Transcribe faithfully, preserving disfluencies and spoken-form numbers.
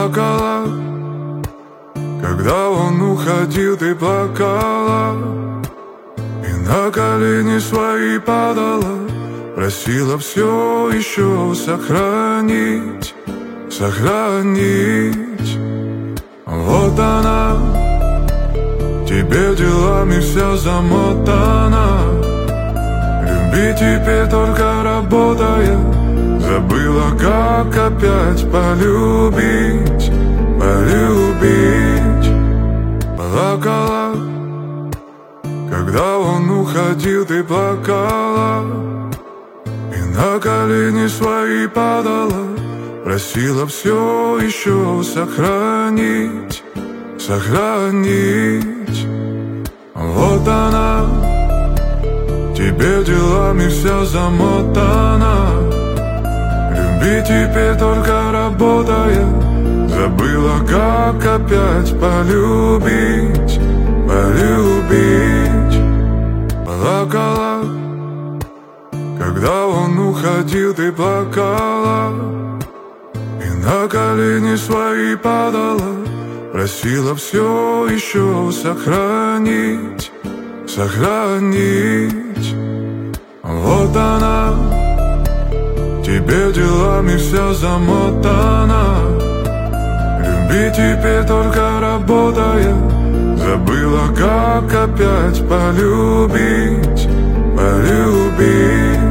плакала. Когда он уходил, ты плакала и на колени свои падала, просила все еще сохранить, сохранить. Вот она, тебе делами вся замотана. Любить теперь только работая, забыла, как опять полюбить, полюбить. Плакала, когда он уходил, ты плакала и на колени свои падала, просила все еще сохранить, сохранить. Вот она, тебе делами вся замотана. Любить теперь только работая, забыла, как опять полюбить, полюбить. Плакала, когда он уходил, ты плакала и на колени свои падала, просила все еще сохранить, сохранить. Вот она, тебе делами вся замотана. Любить теперь только работая, забыла, как опять полюбить, полюбить.